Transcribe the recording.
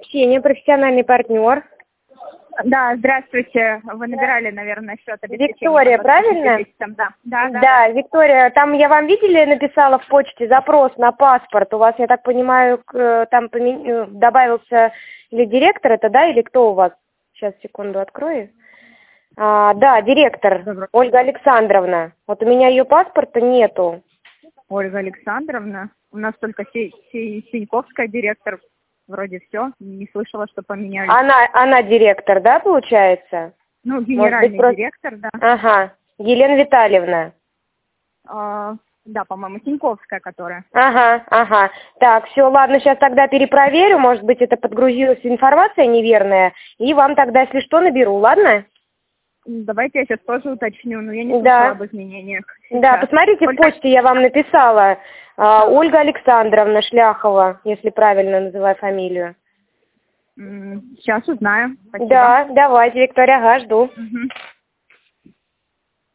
Общение, профессиональный партнер. Да, здравствуйте. Вы набирали, наверное, счет обеспечения. Виктория, правильно? Да, Виктория, там я вам, видели, написала в почте запрос на паспорт. У вас, я так понимаю, там добавился или директор это, да, или кто у вас? Сейчас, секунду, открою. Да, директор, Ольга Александровна. Вот у меня ее паспорта нету. Ольга Александровна? У нас только Синьковская директор. Вроде все. Не слышала, что поменяли. Она директор, да, получается? Ну, генеральный директор, да. Ага. Елена Витальевна. Да, по-моему, Синьковская, которая. Ага. Так, все, ладно, сейчас тогда перепроверю. Может быть, это подгрузилась информация неверная. И вам тогда, если что, наберу, ладно? Давайте я сейчас тоже уточню, но я не слышала об изменениях. Да, посмотрите, в почте я вам написала. Ольга Александровна Шляхова, если правильно называю фамилию. Сейчас узнаю. Спасибо. Да, давайте, Виктория, жду. Угу.